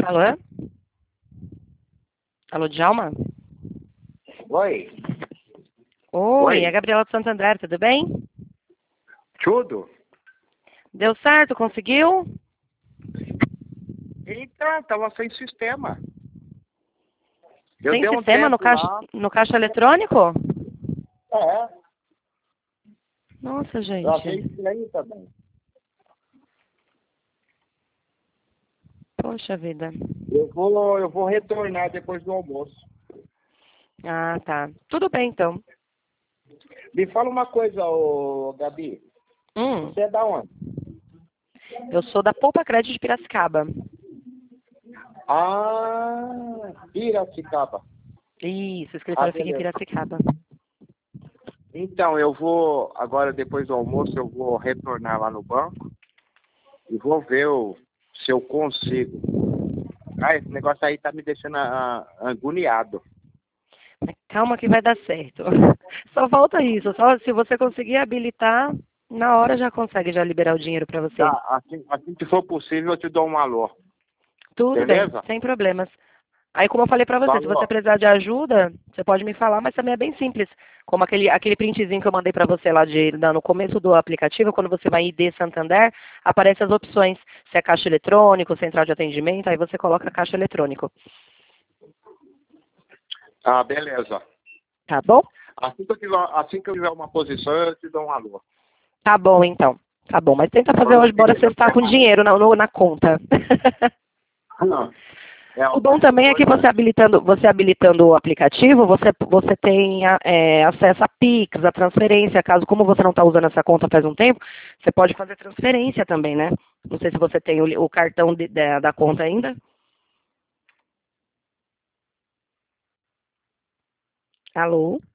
Alô? Alô, Djalma? Oi. Oi, Oi. é a Gabriela do Santander, tudo bem? Tudo? Deu certo, conseguiu? Eita, tava sem sistema. Eu Sem dei um sistema no tempo caixa, lá. no caixa eletrônico? É, Nossa, eu achei gente. estranho também. Poxa vida. Eu vou retornar depois do almoço. Ah, tá. Tudo bem, então. Me fala uma coisa, ô Gabi. Hum, Você é da onde? eu sou da Poupa Crédito de Piracicaba. Piracicaba. Isso, o Ah, escritório fica em beleza. Piracicaba. Então, eu vou, agora depois do almoço, eu vou retornar lá no banco e vou ver se eu consigo. Ah, esse negócio aí tá me deixando agoniado. Mas calma que vai dar certo. Só falta isso. Só se você conseguir habilitar, na hora já consegue já liberar o dinheiro para você. Tá, assim que for possível, eu te dou um alô. Tudo bem, Beleza? sem problemas. Aí, como eu falei pra você, se você Falou. precisar de ajuda, você pode me falar, mas também é bem simples. Como aquele printzinho que eu mandei pra você lá no começo do aplicativo, quando você vai em ID Santander, aparecem as opções. Se é caixa eletrônico, central de atendimento, aí você coloca caixa eletrônico. Ah, beleza. Tá bom? Assim que eu tiver uma posição, eu te dou um alô. Tá bom, então. Tá bom, mas tenta fazer Falou, hoje, bora querida. cestar Até com mais. dinheiro na conta. Não. É, O bom também é que você habilitando o aplicativo, você tem acesso a Pix, a transferência, caso como você não está usando essa conta faz um tempo, você pode fazer transferência também, né? Não sei se você tem o cartão da conta ainda. Alô?